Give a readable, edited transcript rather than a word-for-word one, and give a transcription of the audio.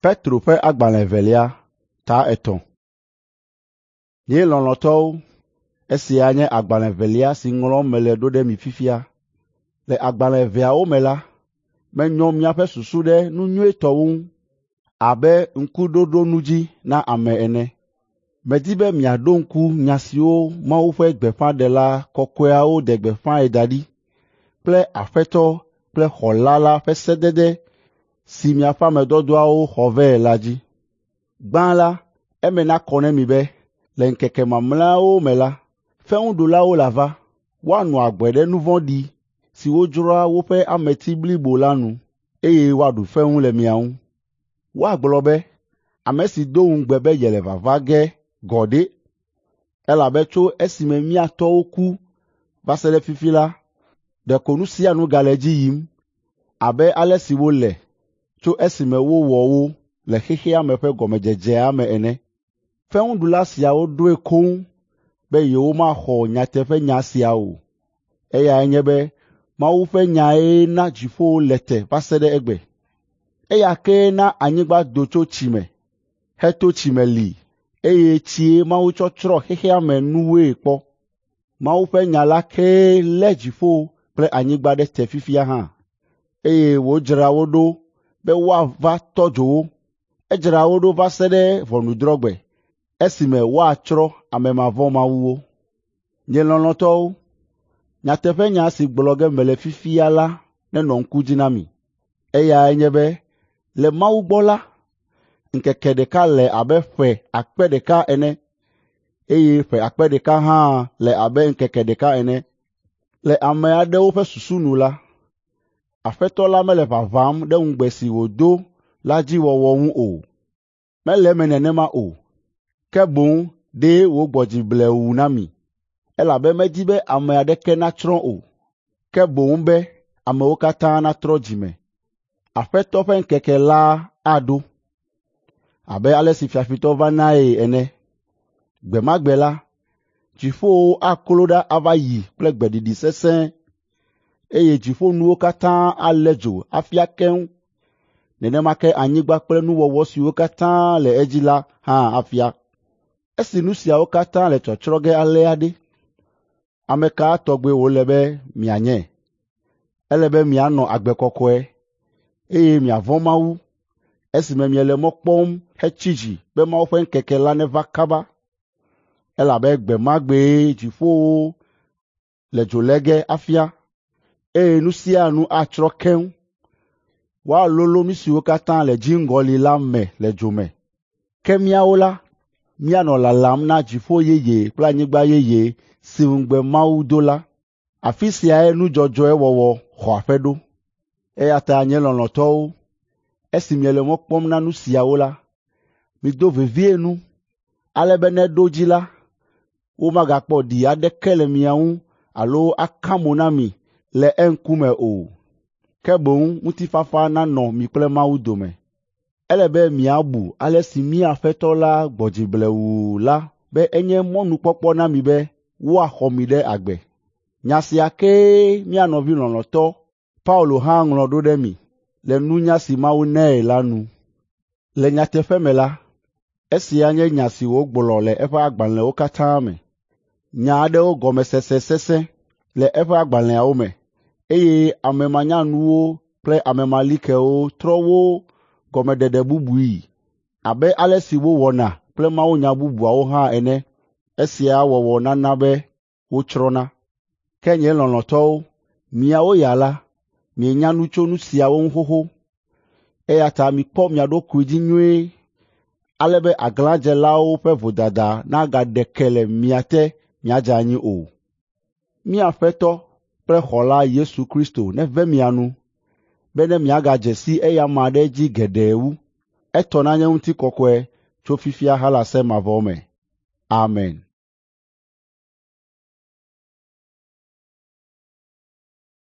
Petro ƒe agbalẽ evelia, ta etɔ̃. Nye lɔlɔ̃tɔwo, esia nye agbalẽ evelia si ŋlɔm mele ɖo ɖe mi fifia. Le agbalẽ eveawo me la, menyɔ miaƒe susu ɖe nu nyuietɔwo ŋu abe ŋkuɖoɖonu dzi na ame ene. Medi be miaɖo ŋku nya siwo Mawu ƒe gbeƒãɖela kɔkɔeawo de gbeƒãe da ɖi kple Aƒetɔ kple Xɔla la ƒe sedede si miaƒe ame dɔdɔawo xɔ vɛ la dzi. Gbã la, eme nakɔ ne mi be le ŋkeke mamlɛawo me la, feŋuɖulawo la va, woanɔ agbe ɖe nu vɔ̃ɖi si wodzroa woƒe ameti blibo la nu, eye woaɖu feŋu le mia ŋu. Woagblɔ be, ame si do ŋugbe be yele vava ge gɔ ɖe, elabe tso esime mía tɔwo ku va se ɖe fifi la, ɖeko nu sia nu gale edzi yim abe ale si wole tso esime wowɔ wo le xexea me ƒe gɔmedzedzea me ene. Feŋuɖula siawo ɖoe koŋ be yewomaxɔ nyateƒenya sia o. Eyae nye be Mawu ƒe nyae na dziƒo le te va se ɖe egbe. Eya ke na anyigba do tso tsi me, heto tsi me li, eye tsie Mawu tsɔ tsrɔ̃ xexea me nuwoe kpɔ. Mawu ƒe nya la ke lé dziƒo kple anyigba ɖe te fifia hã, eye wòdzra wo ɖo be woava tɔ dzo wo. Edzra wo ɖo va se ɖe ʋɔnudrɔ̃gbe, esime woatsrɔ̃ ame mavɔ mawuwo. Nye lɔlɔ̃tɔwo, nyateƒenya si gblɔ ge mele fifia la nenɔ ŋku dzi na mi. Eyae nye be le Mawu gbɔ la, ŋkeke ɖeka le abe ƒe 1,000 ene, eye ƒe 1,000 hã le abe ŋkeke ɖeka ene. Le ame aɖewo ƒe susu nu la, Aƒetɔ la mele ʋaʋãm ɖe ŋugbe si wòdo la dzi wɔwɔ ŋu o. Mele eme nenema o, ke boŋ ɖe wògbɔ dzi blewu na mi, elabe medi be ame aɖeke natsrɔ̃ o, ke boŋ be amewo katã natrɔ dzi me. Aƒetɔ ƒe ŋkeke la aɖo abe ale si fiafitɔ vanae ene. Gbe ma gbe la, dziƒowo aklo ɖa ava yi kple gbeɖiɖi sesẽ, eye dziƒonuwo katã alé dzo afia keŋ. Nenema ke anyigba kple nuwɔwɔ siwo katã le edzi la hã afia. Esi nu siawo katã le tsɔtsrɔ̃ ge alea ɖe, ame ka tɔgbe wòle be mianye? Ele be mianɔ agbe kɔkɔe, eye miavɔ̃ Mawu, esime miele mɔ kpɔm hetsi dzi be Mawu ƒe ŋkeke la neva kaba. Elabe gbe ma gbee dziƒowo le dzo lé ge afia, eye nu sia nu atsrɔ̃ keŋ. Woalolo nu siwo katã le dziŋgɔli la me le dzo me. Ke míawo la, míanɔ lalam na dziƒo yeye kple anyigba yeye si ŋugbe Mawu do la. Afi siae nu dzɔdzɔe wɔwɔ xɔ aƒe ɖo. Eya ta nye lɔlɔ̃tɔwo, esi miele mɔ kpɔm na nu siawo la, mido vevie nu, ale be ne ɖo dzi la, womagakpɔ ɖi aɖeke le mia ŋu alo aka mo na mi le eŋkume o, ke boŋ ŋutifafa nanɔ mi kple Mawu dome. Ele be miabu ale si mía Aƒetɔ la gbɔ dzi blewu la be enye mɔnukpɔkpɔ na mi be woaxɔ mi ɖe agbe. Nya sia kee mía nɔvi lɔlɔ̃tɔ Paulo hã ŋlɔ ɖo ɖe mi le nunya si Mawu nɛ la nu. Le nyateƒe me la, esia nye nya si wògblɔ le eƒe agbalẽwo katã me. Nya aɖewo gɔmesese sesẽ le eƒe agbalẽawo me, eye ame manyanuwo kple ame malikewo trɔ wo gɔmeɖeɖe bubui, abe ale si wowɔna kple mawunya bubuawo hã ene. Esia wɔwɔ nana be wotsrɔ̃na. Ke nye lɔlɔ̃tɔwo, miawo ya la, mienya nu tso nu siawo ŋu xoxo, eya ta mikpɔ mia ɖokui dzi nyuie, ale be aglãdzelawo ƒe vodada nagaɖe ke le mia te miadze anyi o. Mía Aƒetɔ kple Xɔla Yesu Kristo neve mia nu, be ne miagadze si eya amea ɖe dzi geɖe wu. Etɔ na nye ŋutikɔkɔe tso fifia ha le ase mavɔ me. Amen.